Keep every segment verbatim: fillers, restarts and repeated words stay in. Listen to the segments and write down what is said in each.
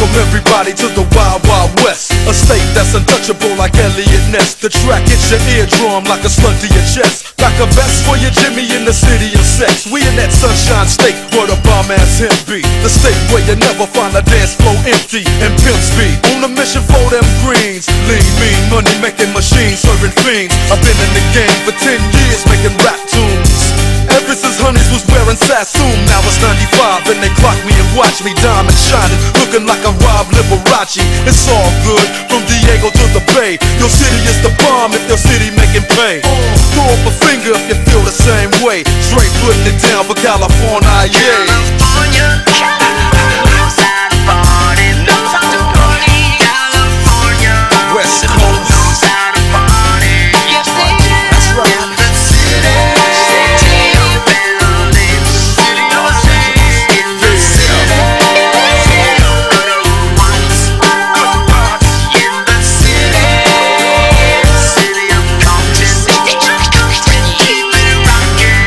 Welcome everybody to the Wild Wild West, a state that's untouchable like Elliot Ness. The track hits your eardrum like a slug to your chest. Like a vest for your Jimmy in the city of sex. We in that sunshine state where the bomb ass him be. The state where you never find a dance floor empty and pimp speed. On a mission for them greens. Lean, mean, money making machines, serving fiends. I've been in the game for ten years making rap tunes. Ever since Honeys was wearing Sassoon. Now it's ninety-five and they clock me and watch me diamond shining, looking like a Rob Liberace. It's all good from Diego to the Bay. Your city is the bomb if your city making pay. Throw up a finger if you feel the same way. Straight putting it down for California, yeah. California, knows how to party, knows how to party. California, West Coast, knows how to party. Yes, they do. That's right. In the city, city of buildings, city of saints. In the city, city of good old ones, good parts. In the city, city of Compton, keep it rocking, keep it rocking.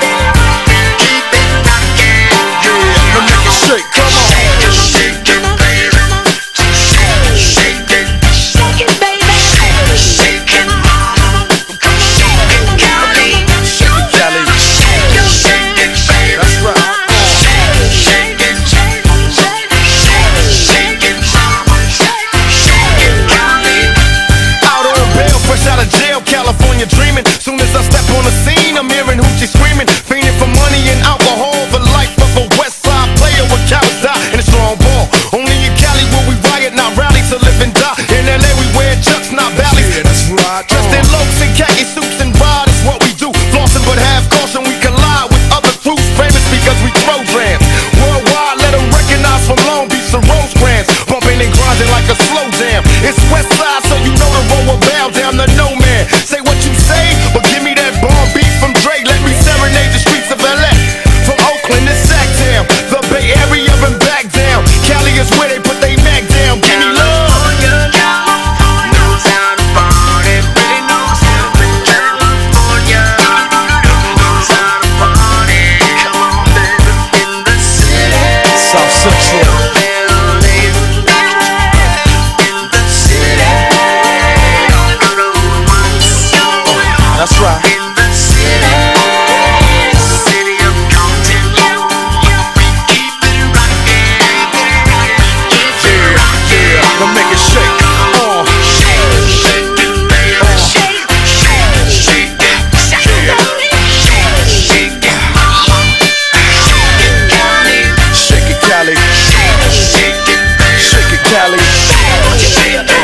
Now make it shake, come on. Shake it, shake it, baby. Shake it, shake it, shake it, baby. Shake it, shake it, mama. Come on, shake it, Cali. Shake it, Cali. Shake it, shake it, baby. That's right. Shake it, shake it, shake it, shake it, shake it, mama. Shake it, Cali. Out on bail, fresh out of jail, California dreaming. Soon as I step on the scene, I'm hearing hoochie screaming, fiending for money and alcohol. The life of a West Side player with cowards die in a strong ball. Only in Cali will we riot, not rally to live and die. In L A we wear chucks, not valleys. Yeah, that's right. Dressed in locs and khaki suits and ride is what we do. Flossing but have caution, we collide with other crews. Famous because we throw grams. Worldwide, let them recognize from Long Beach to Rosecrans. Bumping and grinding like a slow jam. It's West Side, so you know the road will bow down to no man. Say what you say, but give me that bomb beat from Dre. Let me serenade the streets of L A. From Oakland to Sacktown, the Bay Area and back down. Cali is where they put they Mac down. Give me love. California, knows how to party, really knows how to California, knows how to party. Come on, baby, in the city. South Central. Building, in the city. Good old ones. That's right. In the city, city of Compton, we keep it rocking, keep it rocking. Now make it shake. Uh. Shake it, shake it, baby. Shake it, shake it, shake it, shake it, shake it, mama. Shake it, Cali. Shake it, Cali. Shake it, shake it, baby. Shake it, Cali. Shake it,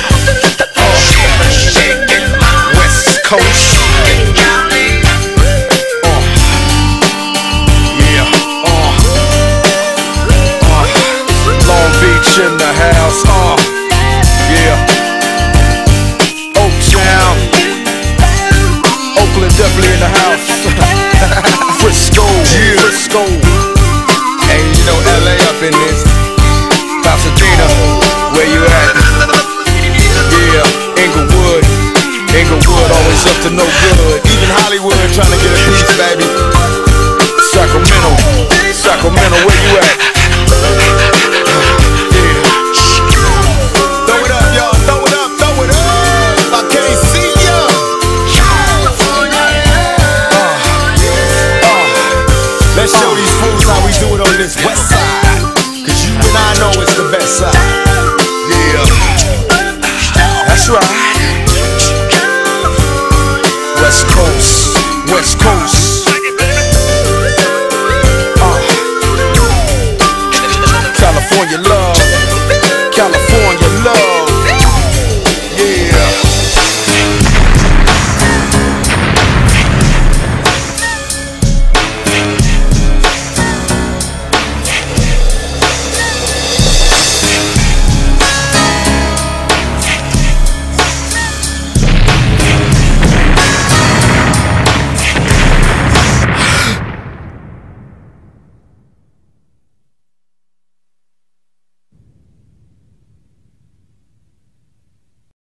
shake it, mama. West Coast. Shake it, Cali. Uh. Yeah. Uh. Uh. Long Beach in the house. Uh. Yeah. Oaktown. Oakland definitely in the house. Frisco. Yeah. Frisco. Hey, you know L A up in this. Pasadena, where you at? Yeah, Inglewood. Inglewood always up to no good. Even Hollywood trying to get a piece, baby. Sacramento. Sacramento, where you at? Yeah. Throw it up, y'all. Throw it up, throw it up. I can't see ya. California. Let's show these fools how we do it on this west side. Cause you and I know it's the best side. Yeah. That's right. West Coast. West Coast. Uh. California love.